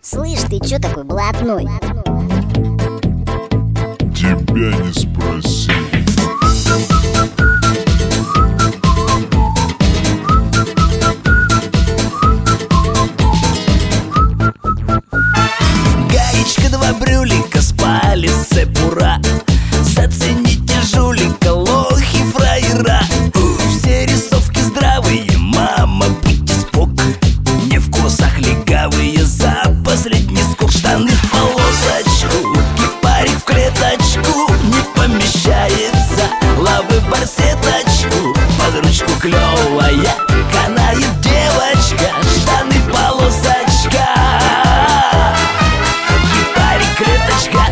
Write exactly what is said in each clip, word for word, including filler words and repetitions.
Слышь, ты чё такой блатной? Тебя не спроси. Гаечка, два брюлика, с палец цепура. Зацените жулика, лохи, фраера. Все рисовки здравые, мама, будьте спок. Не в косах легавые, за последний скок. Штаны в полосочку, кипарик в клеточку. Не помещается, лавы в барсеточку. Под ручку клёвая, канает девочка. Штаны полосочка, кипарик клеточка.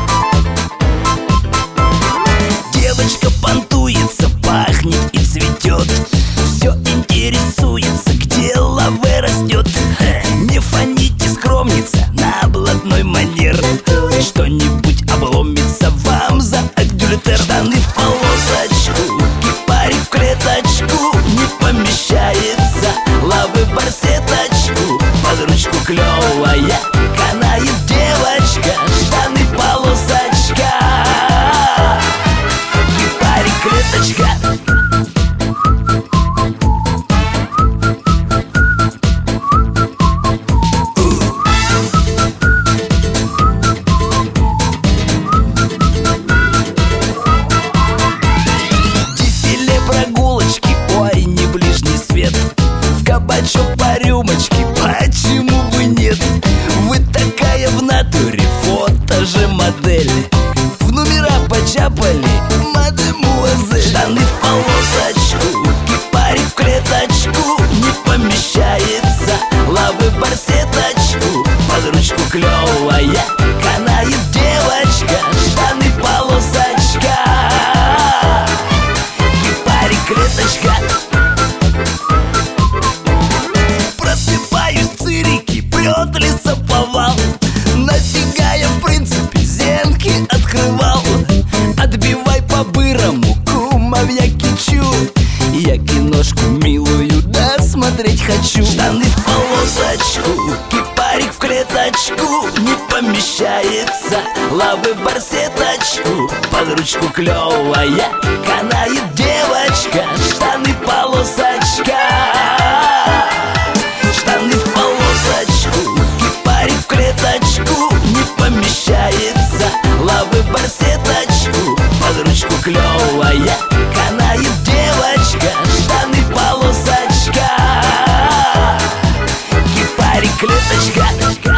Девочка понтуется, пахнет и цветет. Все интересуется, где лаве растет. Не фоните, скромница, на блатной манер. Что-нибудь обломится вам за адюльтер. Штаны в полосочку, кипарик в клеточку. Не помещается, лавы в барсеточку. Под ручку клёвая, канает девочка. Штаны полосочка, кипарик клеточка. Прогулочки, ой, не ближний свет. В кабачок по рюмочке, почему бы нет? Вы такая в натуре, фото же модель. В номера почапали, мадемуазель. Штаны в полосочку, кипарик в клеточку. Не помещается, лавы в барсеточку. Под ручку клёвая, канает девочка. Штаны полосочка, клеточка. Просыпаюсь, цирики, прет лесоповал. Нафига я в принципе зенки открывал? Отбивай по-бырому, кумов я кичу. Я киношку милую досмотреть хочу. Штаны в полосочку, кипарик в клеточку. Не помещается, лавы в барсеточку. Под ручку клёвая, канает девочка. Штаны полосочка, штаны в полосочку, кипарик в клеточку. Не помещается, лавы в барсеточку. Под ручку клёвая, канает девочка. Штаны полосочка, кипарик клеточка.